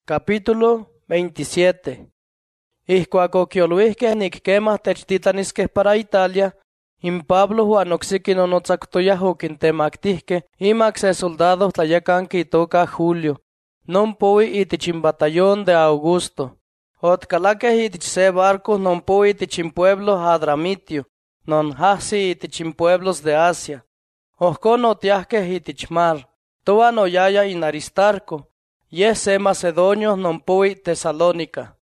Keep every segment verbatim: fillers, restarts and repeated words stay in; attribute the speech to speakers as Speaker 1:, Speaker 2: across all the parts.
Speaker 1: Capítulo veintisiete. Ihcuac oquioluihqueh nicquemah techtitlanisqueh para Italia, in Pablo huan ocsiki nonotzactoyah oquintemactihqueh imac se soldado tlayacanqui itoca Julio, non poui itich in batallón de Augusto. Otcalaqueh itich se barco non poui itich in pueblo Adramitio, non ahsi itich in pueblos de Asia. Ohcon otiahqueh itich mar, toan oyaya in Aristarco, yeh se macedonio non poui Tesalónica.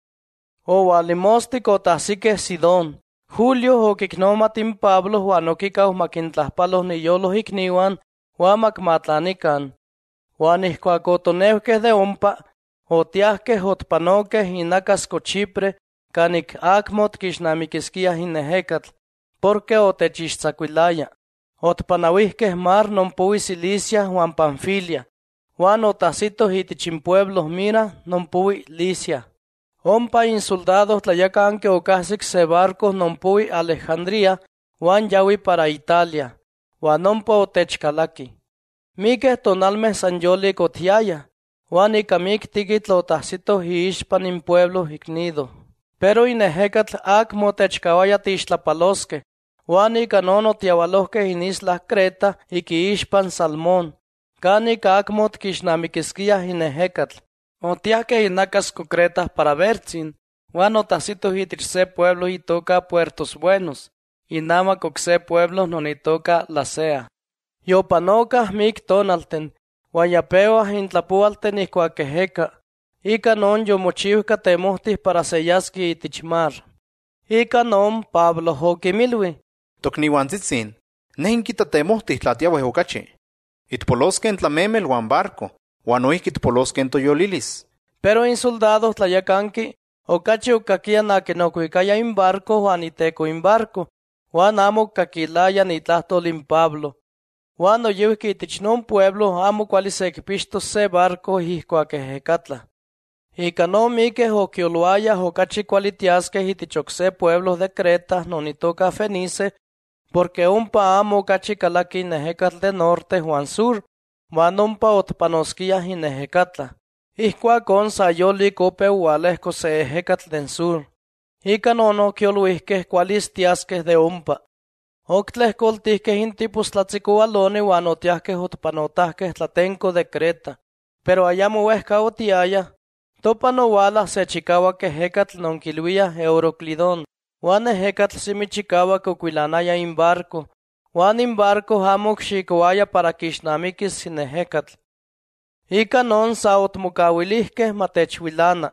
Speaker 1: Oualimostic otahsiqueh Sidón. Julio oquicnomat in Pablo huan oquicau maquintlahpalos niyoloh icniuan huan macmatlanican. Huan ihcuac otoneuqueh de ompa, otiahqueh otpanoqueh inacasco Chipre canic acmo otquixnamiquisquiah in ejecatl, porque otechixtzacuilaya. Otpanauihqueh mar non poui Cilicia huan Panfilia, huan otahsitoh itich in pueblos Mira non poui Licia. Ompa in soldados tlayacanque ocahsic se barco non poui Alejandría huan yaui para Italia, huan ompa otechcalaqui. Miqueh tonalmeh san yolik otiaya, huan ica mic tiquitl otahsitoh iixpan in pueblo icnido. Pero in ejecatl acmo otechcauaya tixtlapalosqueh, huan ica non otiaualohqueh in isla Creta ic iixpan Salmón, canic acmo otquixnamiquisquiah in ejecatl. Otiahqueh inacasco Creta para Bertzin, huan otahsitoh itich se pueblo itoca Puertos Buenos, inamac oc se pueblo non itoca Lasea. Yopanocah mic tonalten, huan yapeuah in tlapualten ihcuac ejeca, ica non yomochiuhca temohtih para seyasqui itich mar. Ica non Pablo oquimilui:
Speaker 2: Tocniuantzitzin, neh inquita temohtih tlatiaueh ocachi. Itpolosqueh tlamemel huan barco, huan noihqui itpolosqueh toyolilis.
Speaker 1: Pero in soldados tlayacanqui ocachi ocaquia naquin ocuicaya in barco huan iteco in barco, huan amo ocaquilaya nitlahtol in Pablo. Huan oyeuhqui itich non pueblo amo cuali secpixtos se barco ihcuac ejecatlah. Ica non miqueh oquioluayah ocachi cuali tiasqueh itich oc se pueblo de Creta non itoca Fenice, porque ompa amo ocachi calaqui in ejecatl de norte huan sur, huan ompa otpanosquiah in ejecatlah. Ihcuac on sayolic opeu ualehco se ejecatl den sur. Ica non oquioluihqueh cualis tiasqueh de ompa. Octlehcoltihqueh in tipos tlatzicoaloni huan otiahqueh otpanotahqueh tlatenco de Creta. Pero ayamo uehca otiaya, topan oualah se chicauac ejecatl non quiluiah Euroclidón, huan ejecatl simi chicauac ocuilanaya in barco, huan in barco amo ocxicoaya para quixnamiquis in ejecatl. Ica non sa otmocauilihqueh matechhuilana.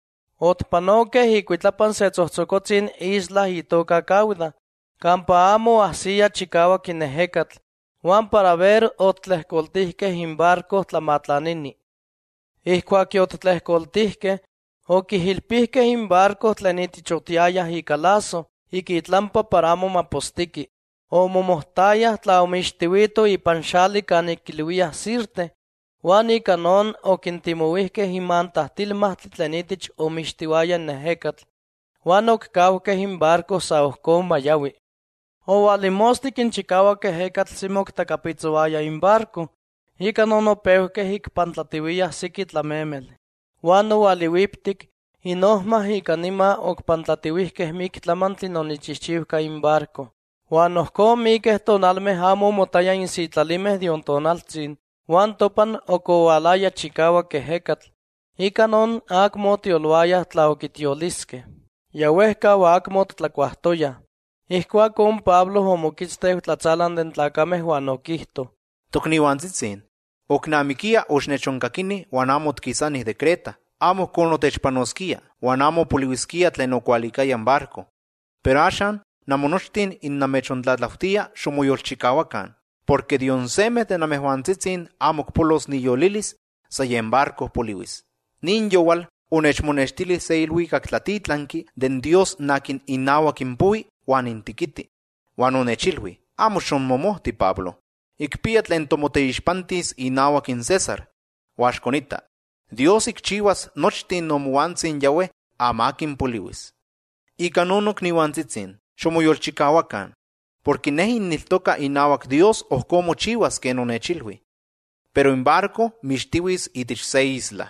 Speaker 1: Otpanoqueh icuitlapan se tzohtzocotzin isla itoca Cauda, campa amo ahsiya chicauac in ejecatl, huan para ver otlehcoltihqueh in barco tlamatlanini. Ihcuac yotlehcoltihqueh, oquihilpihqueh in barco tlen itich otiayah ica lazo, ic itlampa para amo mapostiqui. Omomohtayah tlaomixtiuito ipan xali canic quiluiah Sirte, huan ica non oquintimouihqueh imantahtilmahtli tlen itich omixtiuaya in ejecatl, huan occauqueh in barco sa ohcon mayaui. Oualimostic in chicauac ejecatl simoctacapitzoaya in barco, ica non opeuhqueh ic pantlatiuiyah siqui tlamemel. Huan oualiuiptic, inohmah ica nima ocpantlatiuihqueh mic tlamantli non ichihchiuhca in barco. Huan ohcon miqueh tonalmeh amo motaya in sitlalimeh dion tonaltzin, huan topan ocoualaya chicauac ejecatl. Ica non acmo otioluayah tlaoquitiolisqueh. Yauehcau acmo tlacuahtoyah. Ihcuac on Pablo omoquitzteu tlatzalan den tlacameh huan oquihto:
Speaker 2: Tocniuantzitzin, ocnamiquia oxnechoncaquini huan amo otquisanih de Creta, amo con otechpanosquia, huan amo poliuisquia tlen ocualicaya in barco. Pero axan, namonochtin in namechontlatlautia xomoyolchicauacan, porque dion semeh de namehuantzitzin amo cpolos niyolilis, sa yen barco poliuis. Nin yowal onechmonextili se iluicac tlatitlanqui den Dios naquin inauac impui huan intiquiti. Huan onechilui: amo xonmomohti Pablo, icpia tlen tomoteixpantis inauac in César. Huaxconita, Dios icchiuas nochtin nomuantzin yahweh amaquin poliuis. Ica non ocniuantzitzin, xomoyolchicauacan, porque neh inniltoca inauac Dios ohcon mochiuas ken onechilui. Pero in barco mixtiuis itich se isla.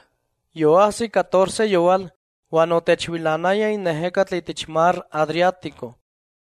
Speaker 1: yoahsi catorce yoal, huan otechvilanaya inehecatl itich mar Adriático.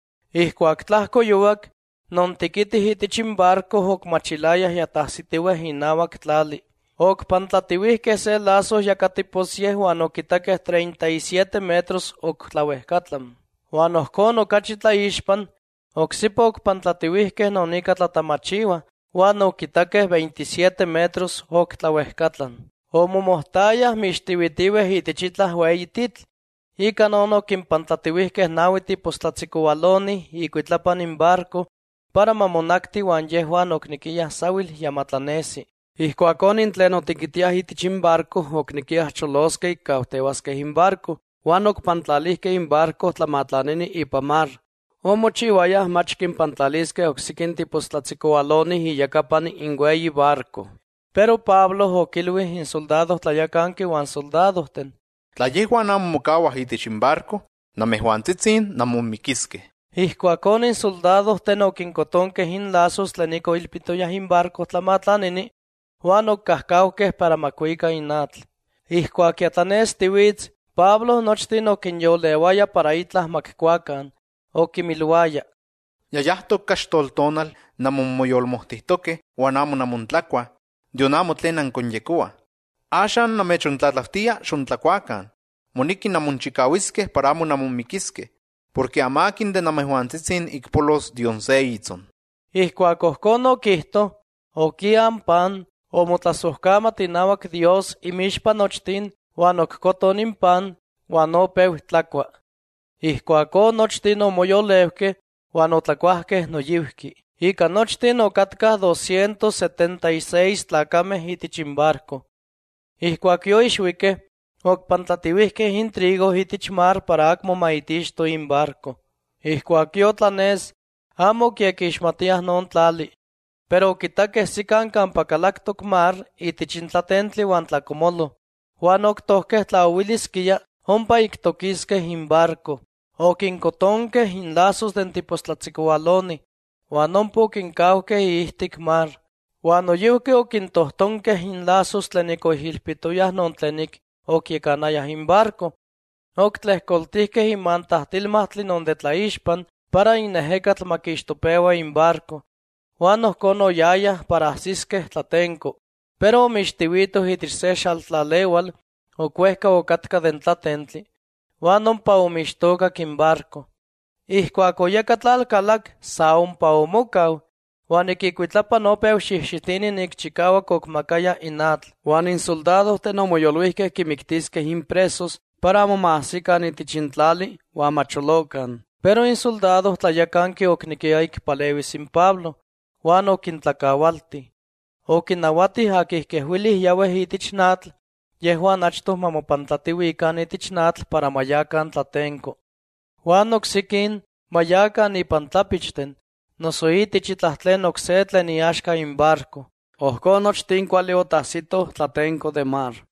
Speaker 1: Ihcuac tlahco yoac, non tiquitih itich in barco ocmachilayah yatahsitiueh inauac tlali. Ocpantlatiuihqueh se lazo yacatiposieh huan oquitaqueh treinta y siete metros octlauehcatlam. Huan ohcon ocachi tlaixpan, ocsipa ocpantlatiuihqueh non ica tlatamachiua, huan oquitaqueh veintisiete metros octlauehcatlan. Omomohtayah mixtiuitiueh itich itlah ueyi titl, ica non oquimpantlatiuihqueh naui tipostlatzicoualoni icuitlapan in barco, para mamonacti huan yehuan ocniquiyah sawil yamatlanesi. Ihcuacon in tlen otiquitiah itich in barco ocniquiyah cholosqueh cauteuasqueh in barco, huan ocpantlalihqueh in barco tlamatlanini ipa mar. Omochiuayah mach quimpantlalisqueh ocsiquin tipostlatzicoualoni iyacapan in ueyi barco. Pero Pablo oquilui in soldados tlayacanqui huan soldadohten:
Speaker 2: Tla yehuan amo mocauah itich in barco, namehuantzitzin namomiquisqueh.
Speaker 1: Ihcuacon in soldadohten oquincotonqueh in lazos tlen ica oilpitoyah in barco tlamatlanini, huan occahcauqueh para macuica in atl. Ihcuac yatlanestiuitz, Pablo nochtin oquinyoleuaya para itlah maccuacan, oquimiluaya:
Speaker 2: Yayahtoc caxtoltonal namonmoyolmohtihtoqueh huan amo namontlacuah, dion amo tlen anconyecouah. Axan namechontlatlautia xontlacuacan, moniqui namonchicauisqueh para amo namonmiquisqueh, porque amaquin de namehuantzitzin icpolos dion se itzon.
Speaker 1: Ihcuac ohcon oquihto, oquian pan, omotlasohcamat inauac Dios imixpa nochtin, huan occoton in pan, huan opeu tlacua. Ihcuacon nochtin omoyoleuqueh, huan otlacuahqueh noyiuhqui. Ica nochtin ocatcah doscientos setenta y seis tlacameh itich in barco. Ihcuac yoixuiqueh, ocpantlatiuihqueh in trigo itich mar para acmo maitixto in barco. Ihcuac yotlanes, amo quiequixmatiah non tlali, pero oquitaqueh sican campa calactoc mar itich in tlatentli huan tlacomolo, huan octohqueh tlaohuilisquia ompa ictoquisqueh in barco. Oquincotonqueh in lazos den tipostlatzicoualoni, huan ompa oquincauqueh ihtic mar. Huan noyiuqui oquintohtonqueh in lazos tlen ica oihilpitoyah non tlen ociecanayah in barco. Octlehcoltihqueh imantahtilmahtli non de tlaixpan para inehecatl maquixtopeua in barco. Huan ohcon oyayah para ahsisqueh tlatenco, pero omixtiuitoh itich se xaltlaleual ocuehca ocatca den tlatentli, huan ompa omixtocac in barco. Ihcuac oyaca tlalcalac, sa ompa omocau, huan iquicuitlapan opeu xixitinin icchicauac ocmacaya in atl, huan in soldadohten omoyoluihqueh quimictisqueh in presos para amo mahsican itich in tlali huan macholocan. Pero in soldadoh tlayacanqui ocniquia icpaleuis in Pablo, huan oquintlacaualti. Oquinnauatih aquihquehuilih yaueh itich natl, yehuan achtoh mamopantlatiuican itich natl para mayacan tlatenco. Huan ocsiquin mayacan ipan tlapichten, noso itich itlah tlen ocse tlen iaxca in barco. Ohcon nochtin cuali otahsitoh tlatenco de mar.